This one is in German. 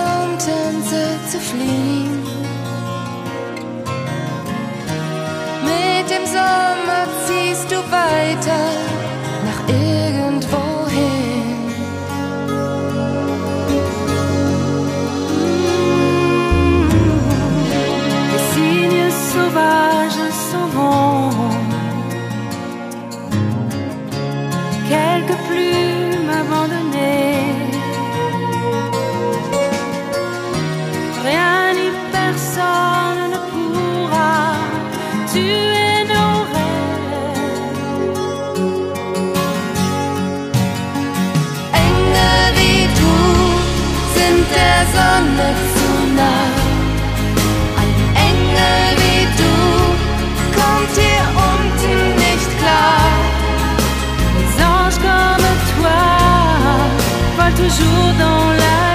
konnten sie zu fliehen. Mit dem Sommer ziehst du weiter nach irgendwohin. Les cygnes sauvages s'en vont, quelques plumes abandonnées. Rien ni personne ne pourra tuer nos rêves. Engel wie du sind der Sonne zu nah. Ein Engel wie du kommt hier unten nicht klar. Les anges comme toi volent toujours dans la